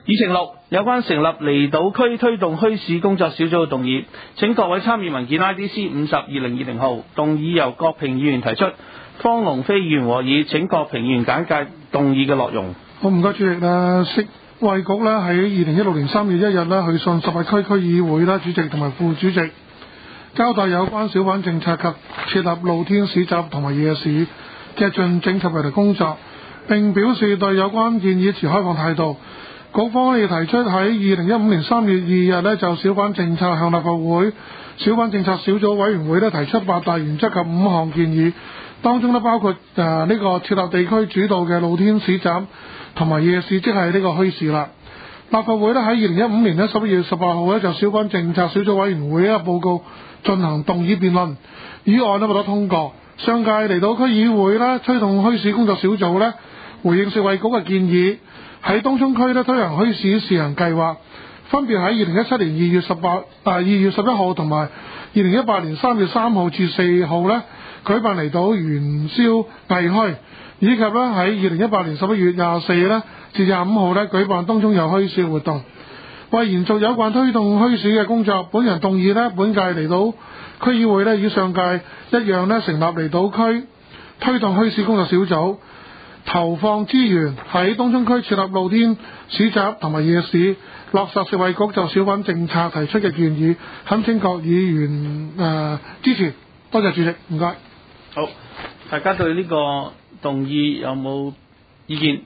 議程6有關成立離島區推動墟市工作小組嘅動議，請各位參與文件 IDC 502020號，動議由郭平議員提出，方龍飛議員和議。請郭平議員簡介動議嘅內容。 好，唔該主席。食衛局咧喺2016年3月1日咧去信18區區議會啦主席同埋副主席，交代有關小販政策及設立露天市集同埋夜市嘅進整及維持工作，並表示對有關建議持開放態度。局方亦提出喺2015年3月2日咧就小販政策向立法會小販政策小組委員會咧提出8大原則及5項建議，當中咧包括呢個設立地區主導嘅露天市集同埋夜市，即係呢個墟市啦。立法會咧喺2015年咧11月18號咧就小販政策小組委員會嘅報告進行動議辯論，議案獲得通過。上屆離島區議會咧推動墟市工作小組咧回應食衛局嘅建議，喺東涌區咧推行墟市試行計劃，分別喺2017年2月11號同埋2018年3月3號至4號咧舉辦離島元宵藝墟，以及咧喺2018年11月24咧至25號咧舉辦東涌遊墟市活動。為延續有關推動墟市嘅工作，本人動議咧本屆離島區議會咧與上屆一樣咧成立離島區推動墟市工作小組，投放資源喺東涌區設立露天市集同埋夜市，落實食衛局就小販政策提出嘅建議，懇請各議員支持。多謝主席，唔該。 好，大家對呢個動議有冇意見？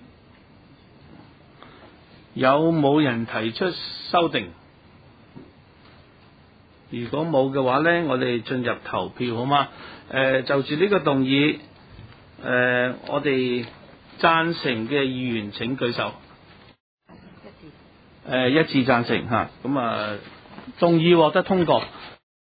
有冇人提出修訂？如果冇嘅話呢，我哋進入投票好嗎？就住呢個動議，我哋贊成嘅議員請舉手。一致贊成嚇，咁動議獲得通過。